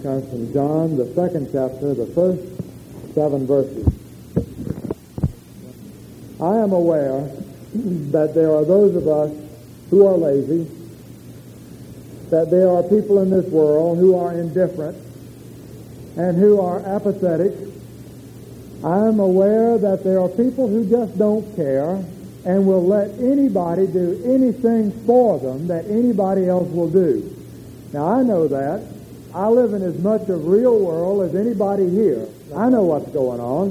comes from John, the 2nd chapter, the first 7 verses. I am aware that there are those of us who are lazy, that there are people in this world who are indifferent and who are apathetic. I am aware that there are people who just don't care and will let anybody do anything for them that anybody else will do. Now, I know that. I live in as much of real world as anybody here. I know what's going on.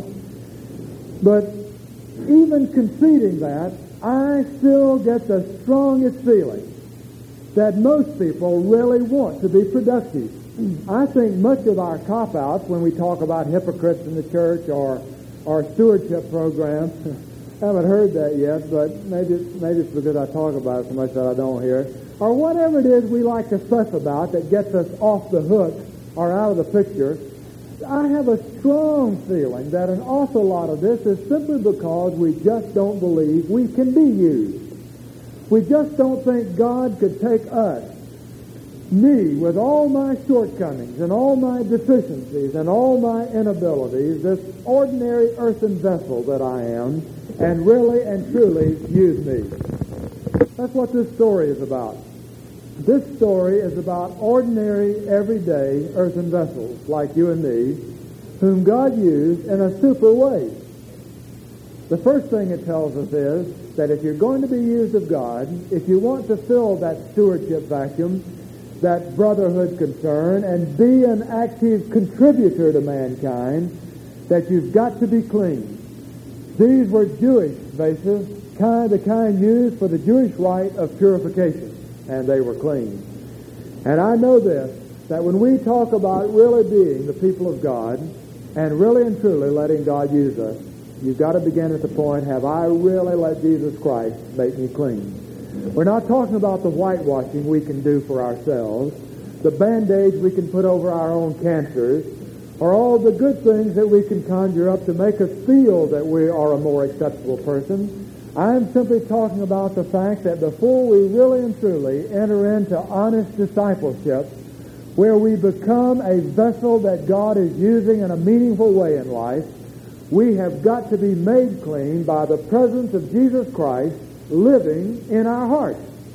But even conceding that, I still get the strongest feeling that most people really want to be productive. I think much of our cop-outs when we talk about hypocrites in the church or stewardship programs, I haven't heard that yet, but maybe it's because I talk about it so much that I don't hear it, or whatever it is we like to fuss about that gets us off the hook or out of the picture. I have a strong feeling that an awful lot of this is simply because we just don't believe we can be used. We just don't think God could take us, me, with all my shortcomings and all my deficiencies and all my inabilities, this ordinary earthen vessel that I am, and really and truly use me. That's what this story is about. This story is about ordinary, everyday earthen vessels like you and me, whom God used in a super way. The first thing it tells us is that if you're going to be used of God, if you want to fill that stewardship vacuum, that brotherhood concern, and be an active contributor to mankind, that you've got to be clean. These were Jewish vases, the kind used for the Jewish rite of purification, and they were clean. And I know this, that when we talk about really being the people of God, and really and truly letting God use us, you've got to begin at the point, have I really let Jesus Christ make me clean? We're not talking about the whitewashing we can do for ourselves, the band-aids we can put over our own cancers, or all the good things that we can conjure up to make us feel that we are a more acceptable person. I'm simply talking about the fact that before we really and truly enter into honest discipleship, where we become a vessel that God is using in a meaningful way in life, we have got to be made clean by the presence of Jesus Christ living in our hearts.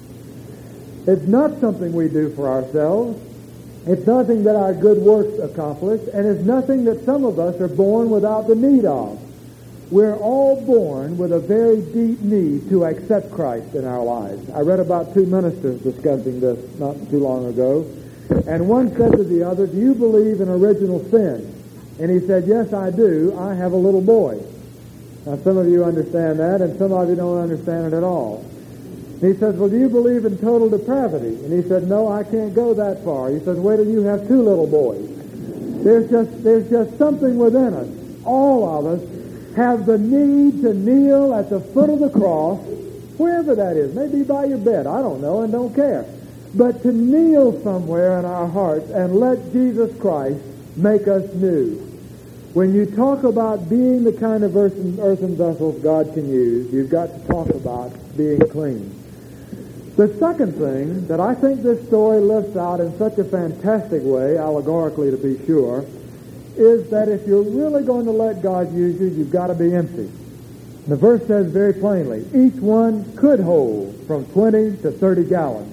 It's not something we do for ourselves. It's nothing that our good works accomplish, and it's nothing that some of us are born without the need of. We're all born with a very deep need to accept Christ in our lives. I read about 2 ministers discussing this not too long ago, and one said to the other, "Do you believe in original sin?" And he said, "Yes, I do. I have a little boy." Now, some of you understand that, and some of you don't understand it at all. He says, "Well, do you believe in total depravity?" And he said, "No, I can't go that far." He says, "Wait till you have 2 little boys." There's just something within us. All of us have the need to kneel at the foot of the cross, wherever that is. Maybe by your bed, I don't know, and don't care. But to kneel somewhere in our hearts and let Jesus Christ make us new. When you talk about being the kind of earthen vessels God can use, you've got to talk about being clean. The second thing that I think this story lifts out in such a fantastic way, allegorically to be sure, is that if you're really going to let God use you, you've got to be empty. The verse says very plainly, each one could hold from 20 to 30 gallons.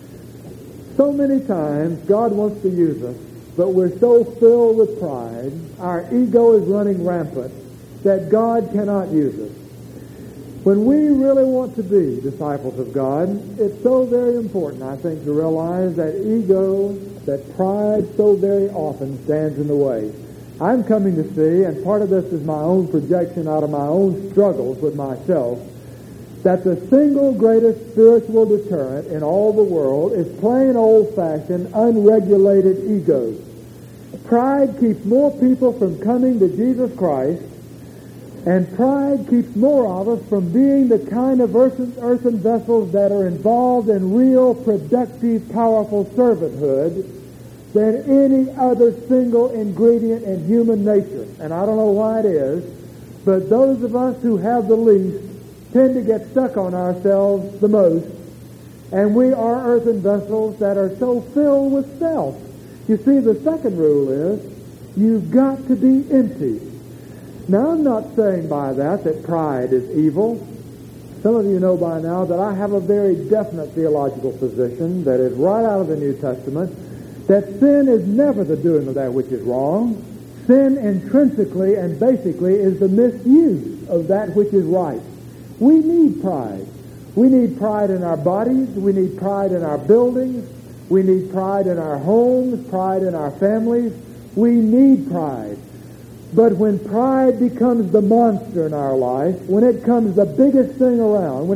So many times God wants to use us, but we're so filled with pride, our ego is running rampant, that God cannot use us. When we really want to be disciples of God, it's so very important, I think, to realize that ego, that pride so very often stands in the way. I'm coming to see, and part of this is my own projection out of my own struggles with myself, that the single greatest spiritual deterrent in all the world is plain old-fashioned, unregulated egos. Pride keeps more people from coming to Jesus Christ, and pride keeps more of us from being the kind of earthen vessels that are involved in real, productive, powerful servanthood than any other single ingredient in human nature. And I don't know why it is, but those of us who have the least tend to get stuck on ourselves the most, and we are earthen vessels that are so filled with self You see, the second rule is you've got to be empty. Now, I'm not saying by that pride is evil. Some of you know by now that I have a very definite theological position that is right out of the New Testament, that sin is never the doing of that which is wrong. Sin intrinsically and basically is the misuse of that which is right. We need pride. We need pride in our bodies. We need pride in our buildings. We need pride in our homes, pride in our families. We need pride. But when pride becomes the monster in our life, when it becomes the biggest thing around,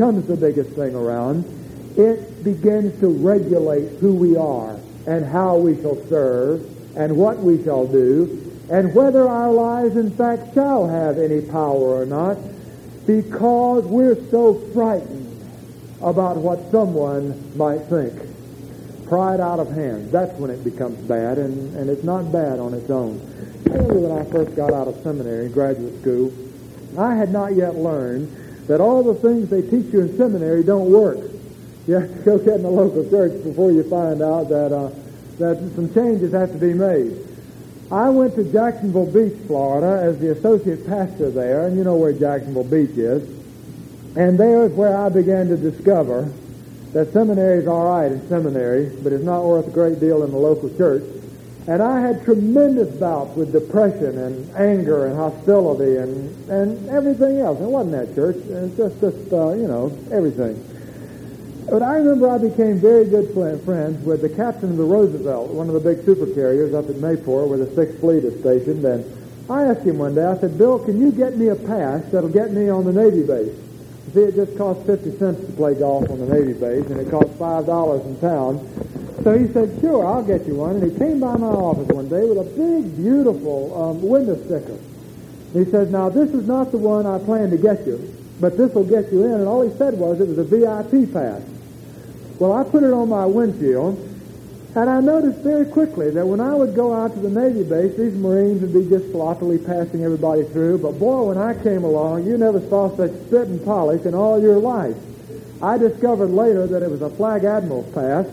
it begins to regulate who we are and how we shall serve and what we shall do and whether our lives in fact shall have any power or not, because we're so frightened about what someone might think. Pride out of hand, that's when it becomes bad, and it's not bad on its own. I remember when I first got out of seminary, graduate school, I had not yet learned that all the things they teach you in seminary don't work. You have to go get in the local church before you find out that some changes have to be made. I went to Jacksonville Beach, Florida, as the associate pastor there, and you know where Jacksonville Beach is. And there is where I began to discover that seminary is all right in seminary, but it's not worth a great deal in the local church. And I had tremendous bouts with depression and anger and hostility and everything else. It wasn't that church. It's just everything. But I remember I became very good friends with the captain of the Roosevelt, one of the big supercarriers up at Mayport where the 6th Fleet is stationed. And I asked him one day, I said, Bill, can you get me a pass that'll get me on the Navy base? You see, it just costs 50 cents to play golf on the Navy base, and it costs $5 in town. So he said, sure, I'll get you one. And he came by my office one day with a big, beautiful window sticker. He said, now, this is not the one I plan to get you, but this will get you in. And all he said was it was a VIP pass. Well, I put it on my windshield, and I noticed very quickly that when I would go out to the Navy base, these Marines would be just sloppily passing everybody through. But boy, when I came along, you never saw such spit and polish in all your life. I discovered later that it was a Flag Admiral's pass.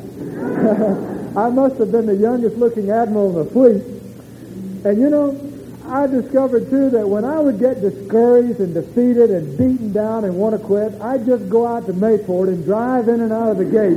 I must have been the youngest looking admiral in the fleet. And you know, I discovered too that when I would get discouraged and defeated and beaten down and want to quit, I'd just go out to Mayport and drive in and out of the gate.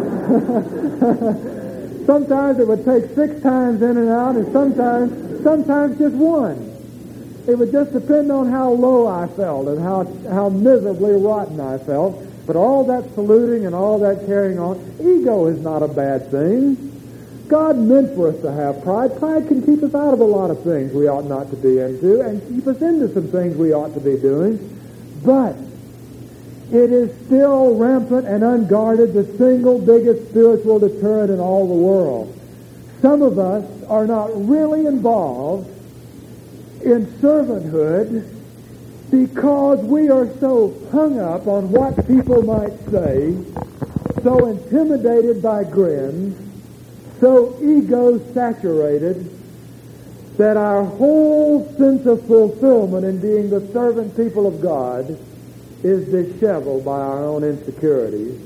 Sometimes it would take 6 times in and out, and sometimes just one. It would just depend on how low I felt and how miserably rotten I felt. But all that saluting and all that carrying on, ego is not a bad thing. God meant for us to have pride. Pride can keep us out of a lot of things we ought not to be into and keep us into some things we ought to be doing. But it is still rampant and unguarded, the single biggest spiritual deterrent in all the world. Some of us are not really involved in servanthood because we are so hung up on what people might say, so intimidated by grins, so ego-saturated, that our whole sense of fulfillment in being the servant people of God is disheveled by our own insecurities.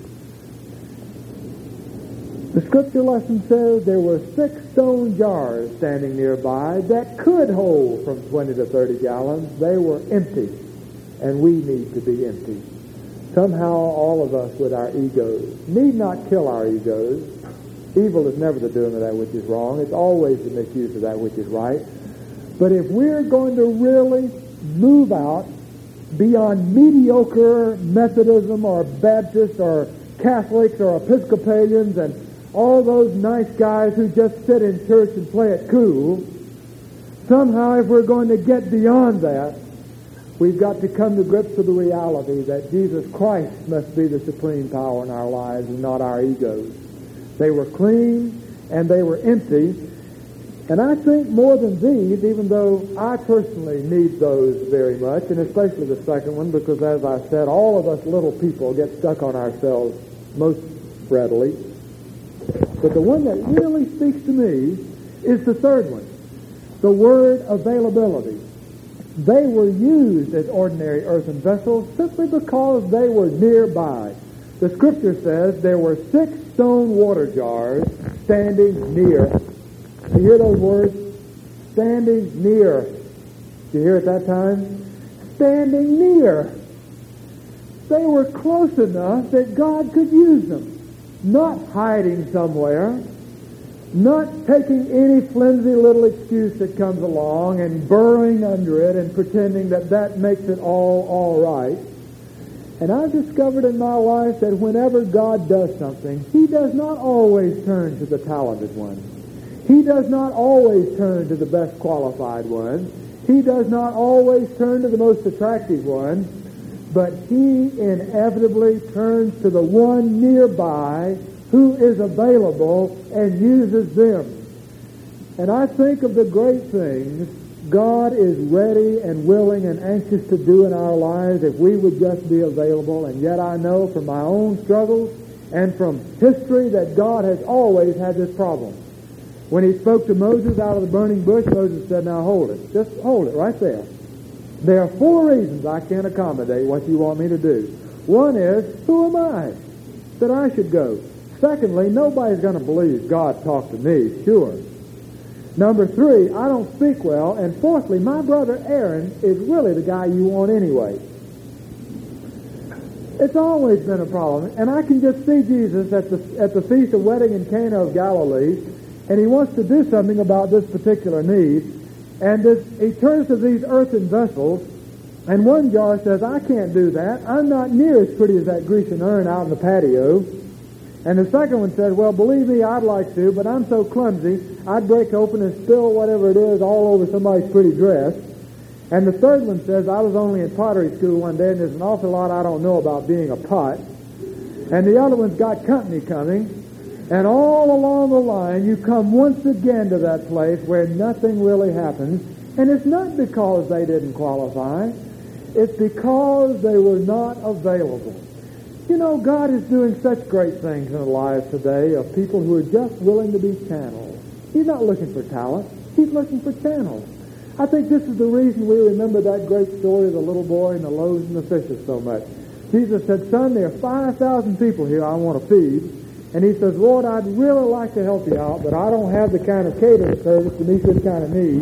The scripture lesson says there were 6 stone jars standing nearby that could hold from 20 to 30 gallons. They were empty, and we need to be empty. Somehow all of us with our egos need not kill our egos. Evil is never the doing of that which is wrong. It's always the misuse of that which is right. But if we're going to really move out beyond mediocre Methodism or Baptist or Catholics or Episcopalians and all those nice guys who just sit in church and play it cool, somehow if we're going to get beyond that, we've got to come to grips with the reality that Jesus Christ must be the supreme power in our lives and not our egos. They were clean and they were empty. And I think more than these, even though I personally need those very much, and especially the second one, because as I said, all of us little people get stuck on ourselves most readily. But the one that really speaks to me is the third one, the word availability. They were used as ordinary earthen vessels simply because they were nearby. The scripture says there were 6 stone water jars standing near You hear those words? Standing near. Did you hear it that time? Standing near. They were close enough that God could use them. Not hiding somewhere. Not taking any flimsy little excuse that comes along and burrowing under it and pretending that that makes it all right. And I've discovered in my life that whenever God does something, He does not always turn to the talented one. He does not always turn to the best qualified one. He does not always turn to the most attractive one. But He inevitably turns to the one nearby who is available and uses them. And I think of the great things God is ready and willing and anxious to do in our lives if we would just be available. And yet I know from my own struggles and from history that God has always had this problem. When He spoke to Moses out of the burning bush, Moses said, now hold it. Just hold it right there. There are 4 reasons I can't accommodate what you want me to do. One is, who am I that I should go? Secondly, nobody's going to believe God talked to me, sure. Number 3, I don't speak well. And fourthly, my brother Aaron is really the guy you want anyway. It's always been a problem. And I can just see Jesus at the Feast of Wedding in Cana of Galilee, and He wants to do something about this particular need. And He turns to these earthen vessels, and one jar says, I can't do that. I'm not near as pretty as that Grecian urn out in the patio. And the second one says, well, believe me, I'd like to, but I'm so clumsy, I'd break open and spill whatever it is all over somebody's pretty dress. And the third one says, I was only in pottery school one day, and there's an awful lot I don't know about being a pot. And the other one's got company coming. And all along the line, you come once again to that place where nothing really happens. And it's not because they didn't qualify. It's because they were not available. You know, God is doing such great things in the lives today of people who are just willing to be channels. He's not looking for talent. He's looking for channels. I think this is the reason we remember that great story of the little boy and the loaves and the fishes so much. Jesus said, son, there are 5,000 people here I want to feed. And He says, Lord, I'd really like to help you out, but I don't have the kind of catering service to meet this kind of need.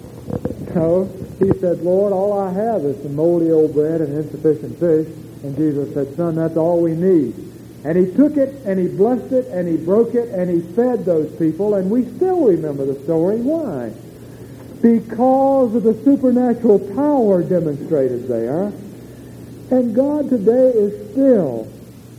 So He said, Lord, all I have is some moldy old bread and insufficient fish. And Jesus said, son, that's all we need. And He took it, and He blessed it, and He broke it, and He fed those people, and we still remember the story. Why? Because of the supernatural power demonstrated there. And God today is still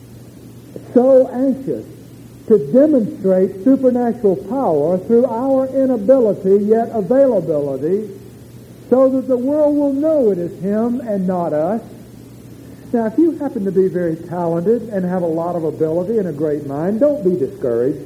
so anxious to demonstrate supernatural power through our inability yet availability, so that the world will know it is Him and not us. Now, if you happen to be very talented and have a lot of ability and a great mind, don't be discouraged.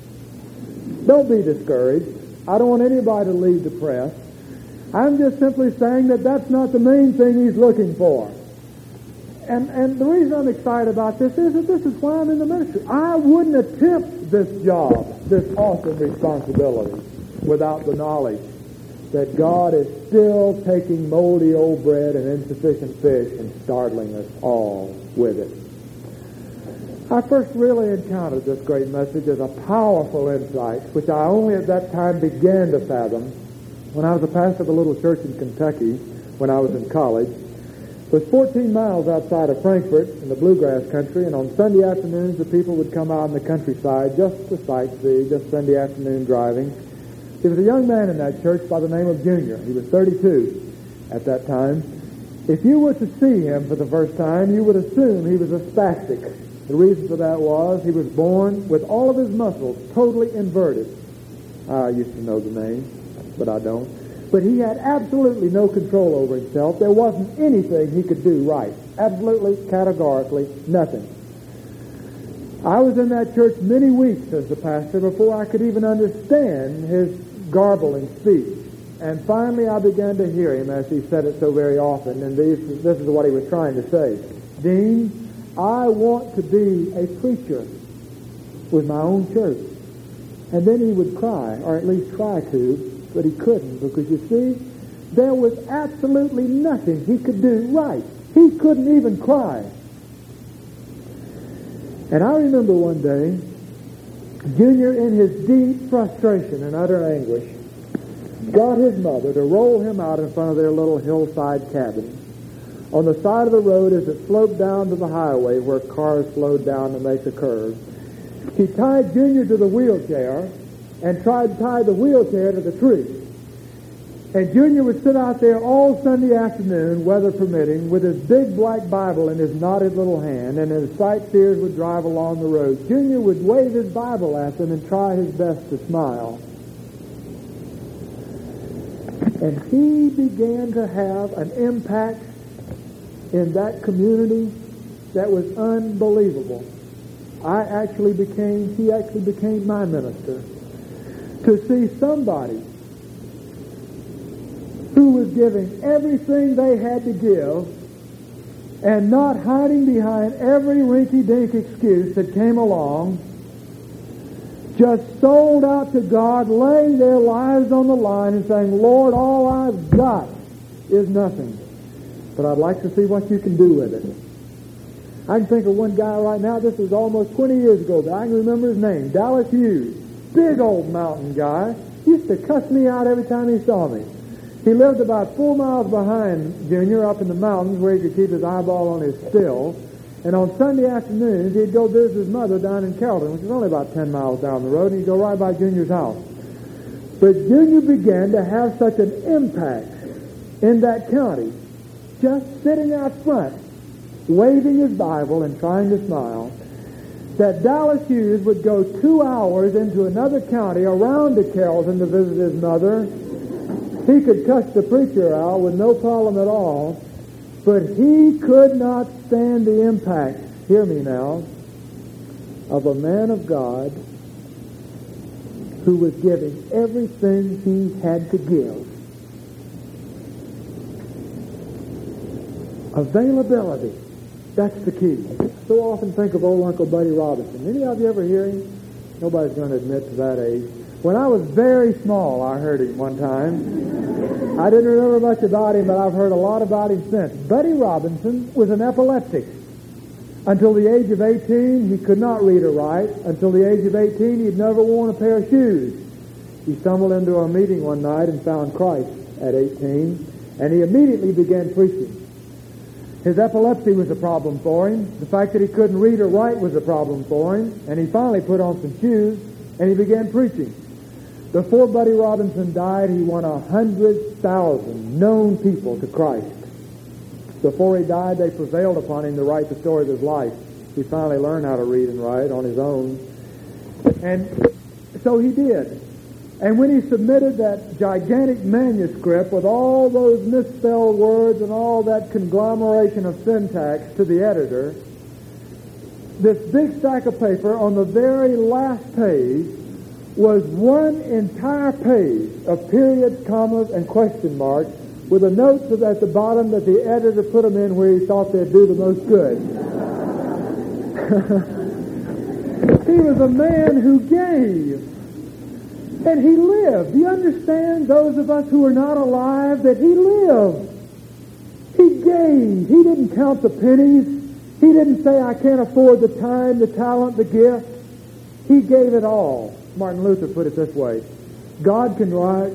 Don't be discouraged. I don't want anybody to leave depressed. I'm just simply saying that that's not the main thing He's looking for. And the reason I'm excited about this is that this is why I'm in the ministry. I wouldn't attempt this job, this awesome responsibility, without the knowledge that God is still taking moldy old bread and insufficient fish and startling us all with it. I first really encountered this great message as a powerful insight, which I only at that time began to fathom when I was a pastor of a little church in Kentucky when I was in college. It was 14 miles outside of Frankfort in the bluegrass country, and on Sunday afternoons the people would come out in the countryside just to sightsee, just Sunday afternoon driving. There was a young man in that church by the name of Junior. He was 32 at that time. If you were to see him for the first time, you would assume he was a spastic. The reason for that was he was born with all of his muscles totally inverted. I used to know the name, but I don't. But he had absolutely no control over himself. There wasn't anything he could do right. Absolutely, categorically, nothing. I was in that church many weeks as the pastor before I could even understand his garbling speech. And finally I began to hear him as he said it so very often, and this is what he was trying to say. Dean, I want to be a preacher with my own church. And then he would cry, or at least try to, but he couldn't, because you see, there was absolutely nothing he could do right. He couldn't even cry. And I remember one day, Junior, in his deep frustration and utter anguish, got his mother to roll him out in front of their little hillside cabin on the side of the road as it sloped down to the highway where cars slowed down to make a curve. He tied Junior to the wheelchair and tried to tie the wheelchair to the tree. And Junior would sit out there all Sunday afternoon, weather permitting, with his big black Bible in his knotted little hand, and as sightseers would drive along the road, Junior would wave his Bible at them and try his best to smile. And he began to have an impact in that community that was unbelievable. He actually became my minister. To see somebody who was giving everything they had to give and not hiding behind every rinky-dink excuse that came along, just sold out to God, laying their lives on the line and saying, Lord, all I've got is nothing, but I'd like to see what you can do with it. I can think of one guy right now, this was almost 20 years ago, but I can remember his name, Dallas Hughes. Big old mountain guy. Used to cuss me out every time he saw me. He lived about 4 miles behind Junior up in the mountains where he could keep his eyeball on his still. And on Sunday afternoons, he'd go visit his mother down in Carrollton, which is only about 10 miles down the road, and he'd go right by Junior's house. But Junior began to have such an impact in that county, just sitting out front, waving his Bible and trying to smile, that Dallas Hughes would go 2 hours into another county around to Carrollton to visit his mother. He could cuss the preacher out with no problem at all, but he could not stand the impact, hear me now, of a man of God who was giving everything he had to give. Availability. That's the key. So often think of old Uncle Buddy Robinson. Any of you ever hear him? Nobody's going to admit to that age. When I was very small, I heard him one time. I didn't remember much about him, but I've heard a lot about him since. Buddy Robinson was an epileptic. Until the age of 18, he could not read or write. Until the age of 18, he'd never worn a pair of shoes. He stumbled into a meeting one night and found Christ at 18, and he immediately began preaching. His epilepsy was a problem for him. The fact that he couldn't read or write was a problem for him, and he finally put on some shoes, and he began preaching. Before Buddy Robinson died, he won 100,000 known people to Christ. Before he died, they prevailed upon him to write the story of his life. He finally learned how to read and write on his own. And so he did. And when he submitted that gigantic manuscript with all those misspelled words and all that conglomeration of syntax to the editor, this big stack of paper on the very last page was one entire page of periods, commas, and question marks with a note at the bottom that the editor put them in where he thought they'd do the most good. He was a man who gave. And he lived. Do you understand, those of us who are not alive, that he lived? He gave. He didn't count the pennies. He didn't say, I can't afford the time, the talent, the gift. He gave it all. Martin Luther put it this way: God can write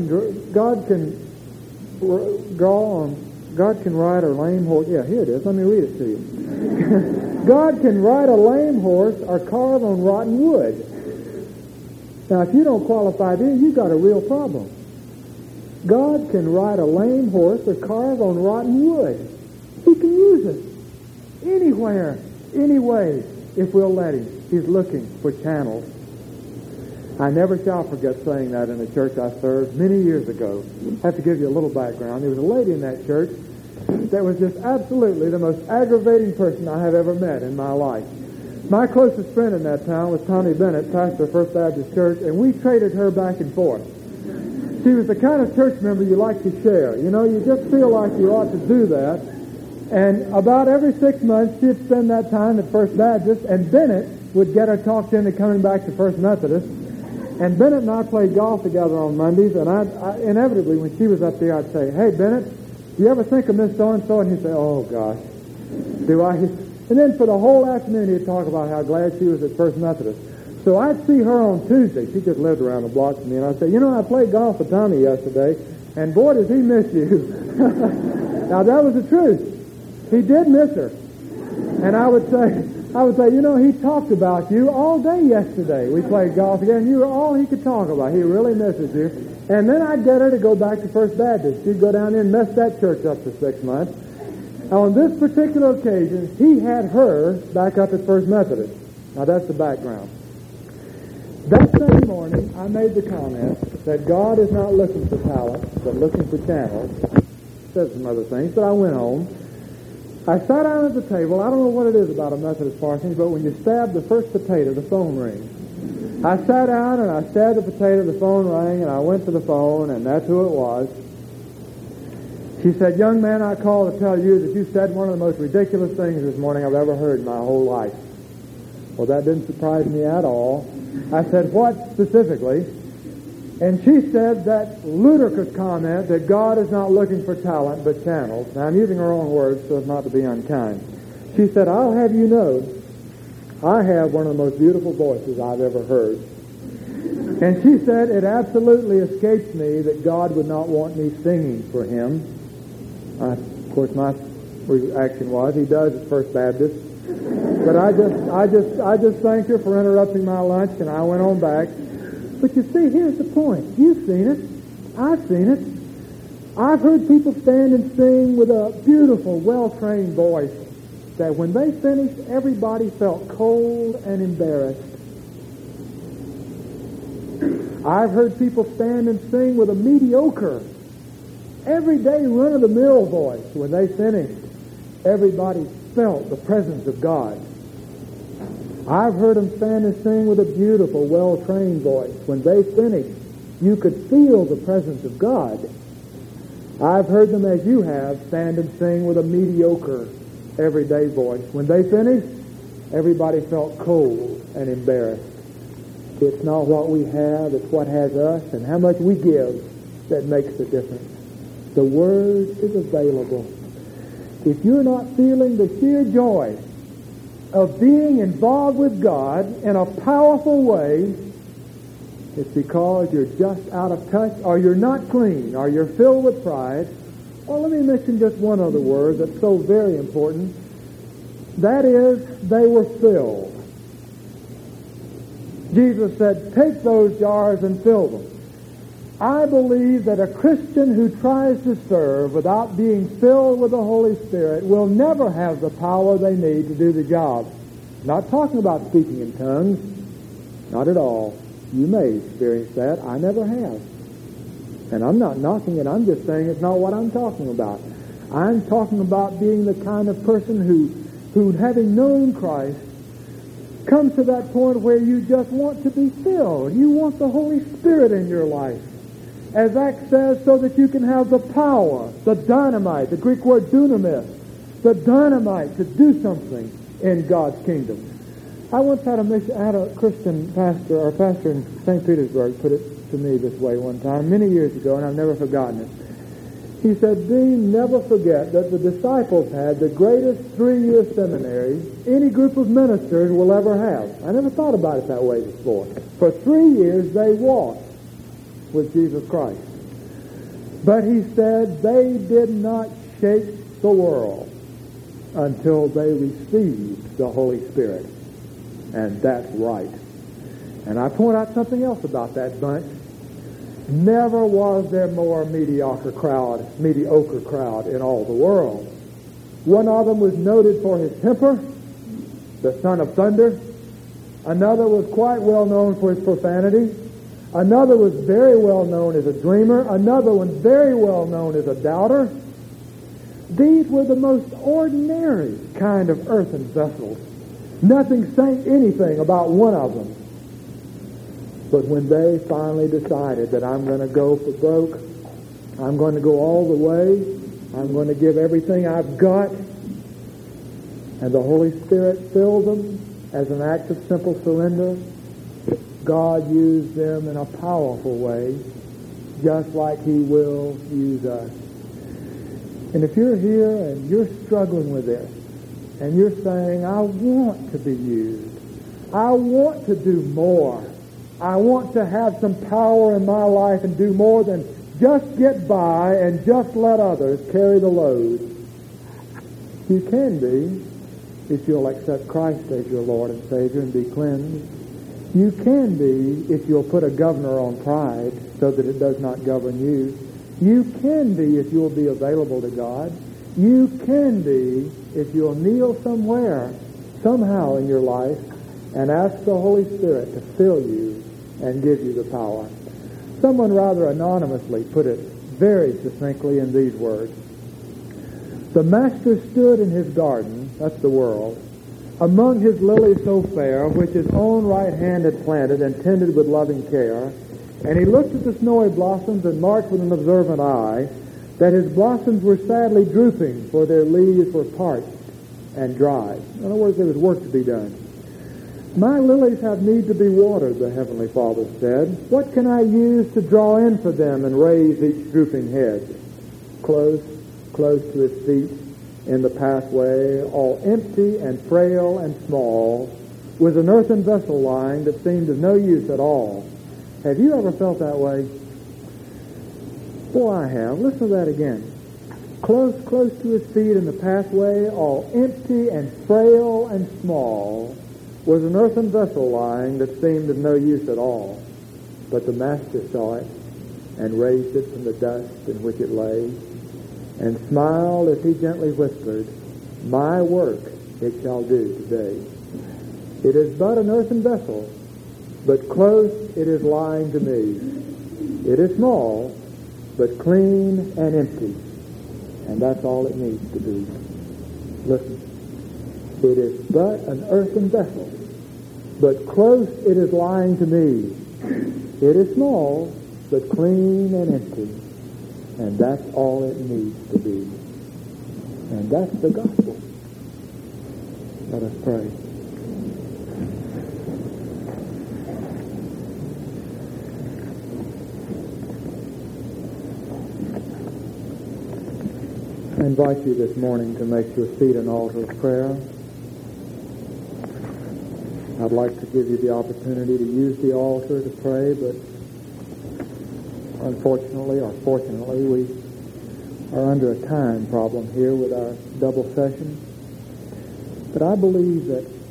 a lame horse. Yeah, here it is. Let me read it to you. God can ride a lame horse or carve on rotten wood. Now, if you don't qualify there, you've got a real problem. God can ride a lame horse or carve on rotten wood. He can use it anywhere, any way, if we'll let him. He's looking for channels. I never shall forget saying that in a church I served many years ago. I have to give you a little background. There was a lady in that church that was just absolutely the most aggravating person I have ever met in my life. My closest friend in that town was Tommy Bennett, pastor of First Baptist Church, and we traded her back and forth. She was the kind of church member you like to share. You know, you just feel like you ought to do that. And about every 6 months, she'd spend that time at First Baptist, and Bennett would get her talked into coming back to First Methodist. And Bennett and I played golf together on Mondays, and I inevitably, when she was up there, I'd say, "Hey, Bennett, do you ever think of Miss So-and-so?" And he'd say, "Oh, gosh, do I?" And then for the whole afternoon, he'd talk about how glad she was at First Methodist. So I'd see her on Tuesday. She just lived around the block from me. And I'd say, I played golf with Tommy yesterday, and boy, does he miss you. Now, that was the truth. He did miss her. And I would say, he talked about you all day yesterday. We played golf together, and you were all he could talk about. He really misses you. And then I'd get her to go back to First Baptist. She'd go down there and mess that church up for 6 months. On this particular occasion, he had her back up at First Methodist. Now, that's the background. That same morning, I made the comment that God is not looking for talent, but looking for channels. Said some other things, but I went home. I sat down at the table. I don't know what it is about a Methodist parsonage, but when you stab the first potato, the phone rings. I sat down and I stabbed the potato, the phone rang, and I went to the phone, and that's who it was. She said, "Young man, I called to tell you that you said one of the most ridiculous things this morning I've ever heard in my whole life." Well, that didn't surprise me at all. I said, "What specifically?" And she said that ludicrous comment that God is not looking for talent but channels. Now, I'm using her own words so as not to be unkind. She said, "I'll have you know, I have one of the most beautiful voices I've ever heard." And she said, "It absolutely escapes me that God would not want me singing for Him." Of course, my reaction was, He does at First Baptist. But I just thanked her for interrupting my lunch, and I went on back. But you see, here's the point. You've seen it. I've seen it. I've heard people stand and sing with a beautiful, well-trained voice that when they finished, everybody felt cold and embarrassed. I've heard people stand and sing with a mediocre, everyday run-of-the-mill voice. When they finished, everybody felt the presence of God. I've heard them stand and sing with a beautiful, well-trained voice. When they finished, you could feel the presence of God. I've heard them, as you have, stand and sing with a mediocre, everyday voice. When they finished, everybody felt cold and embarrassed. It's not what we have, it's what has us and how much we give that makes the difference. The Word is available. If you're not feeling the sheer joy of being involved with God in a powerful way, it's because you're just out of touch, or you're not clean, or you're filled with pride. Well, let me mention just one other word that's so very important. That is, they were filled. Jesus said, "Take those jars and fill them." I believe that a Christian who tries to serve without being filled with the Holy Spirit will never have the power they need to do the job. Not talking about speaking in tongues. Not at all. You may experience that. I never have. And I'm not knocking it. I'm just saying it's not what I'm talking about. I'm talking about being the kind of person who having known Christ, comes to that point where you just want to be filled. You want the Holy Spirit in your life. As Acts says, so that you can have the power, the dynamite, the Greek word dunamis, the dynamite to do something in God's kingdom. I once had a Christian pastor, or a pastor in St. Petersburg, put it to me this way one time, many years ago, and I've never forgotten it. He said, "Dean, never forget that the disciples had the greatest 3-year seminary any group of ministers will ever have." I never thought about it that way before. For 3 years, they walked with Jesus Christ. But he said they did not shake the world until they received the Holy Spirit. And that's right. And I point out something else about that bunch. Never was there more mediocre crowd in all the world. One of them was noted for his temper, the son of thunder. Another was quite well known for his profanity. Another was very well known as a dreamer. Another one very well known as a doubter. These were the most ordinary kind of earthen vessels. Nothing saying anything about one of them. But when they finally decided that I'm going to go for broke, I'm going to go all the way, I'm going to give everything I've got, and the Holy Spirit filled them as an act of simple surrender, God used them in a powerful way, just like He will use us. And if you're here and you're struggling with this, and you're saying, "I want to be used. I want to do more. I want to have some power in my life and do more than just get by and just let others carry the load. You can be if you'll accept Christ as your Lord and Savior and be cleansed. You can be if you'll put a governor on pride so that it does not govern you. You can be if you'll be available to God. You can be if you'll kneel somewhere, somehow in your life, and ask the Holy Spirit to fill you and give you the power. Someone rather anonymously put it very succinctly in these words. The Master stood in his garden, that's the world, among his lilies so fair, which his own right hand had planted and tended with loving care, and he looked at the snowy blossoms and marked with an observant eye that his blossoms were sadly drooping, for their leaves were parched and dried. In other words, there was work to be done. My lilies have need to be watered, the Heavenly Father said. What can I use to draw in for them and raise each drooping head? Close to his feet in the pathway, all empty and frail and small, was an earthen vessel lying that seemed of no use at all. Have you ever felt that way? Well, I have. Listen to that again. Close to his feet in the pathway, all empty and frail and small, was an earthen vessel lying that seemed of no use at all. But the Master saw it and raised it from the dust in which it lay, and smiled as he gently whispered, "My work it shall do today." It is but an earthen vessel, but close it is lying to me. It is small, but clean and empty, and that's all it needs to be. Listen, it is but an earthen vessel, but close it is lying to me. It is small, but clean and empty, and that's all it needs to be. And that's the gospel. Let us pray. I invite you this morning to make your seat an altar of prayer. I'd like to give you the opportunity to use the altar to pray, but unfortunately or fortunately, we are under a time problem here with our double session. But I believe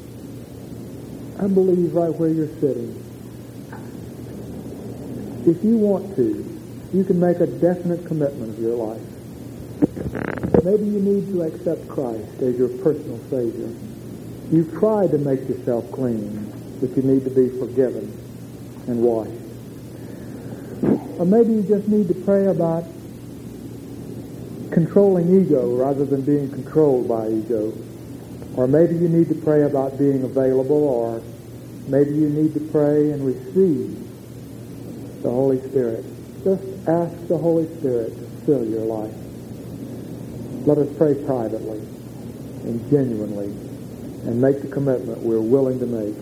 right where you're sitting, if you want to, you can make a definite commitment of your life. Maybe you need to accept Christ as your personal Savior. You've tried to make yourself clean, but you need to be forgiven and washed. Or maybe you just need to pray about controlling ego rather than being controlled by ego. Or maybe you need to pray about being available, or maybe you need to pray and receive the Holy Spirit. Just ask the Holy Spirit to fill your life. Let us pray privately and genuinely and make the commitment we're willing to make.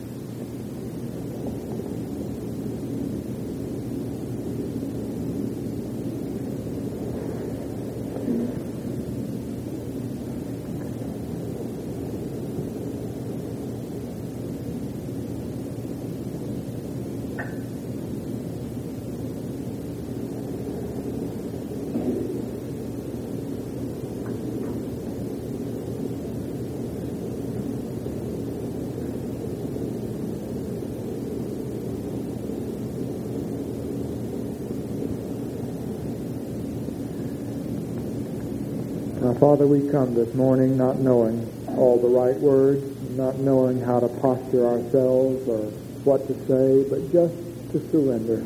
Now, Father, we come this morning not knowing all the right words, not knowing how to posture ourselves or what to say, but just to surrender.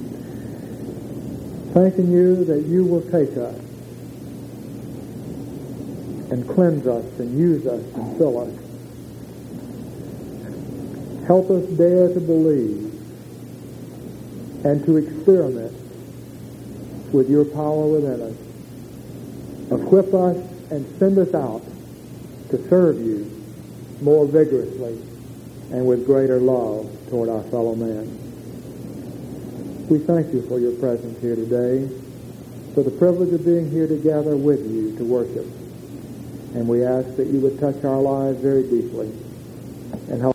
Thanking you that you will take us and cleanse us and use us and fill us. Help us dare to believe and to experiment with your power within us. Equip us and send us out to serve you more vigorously and with greater love toward our fellow men. We thank you for your presence here today, for the privilege of being here together with you to worship. And we ask that you would touch our lives very deeply and help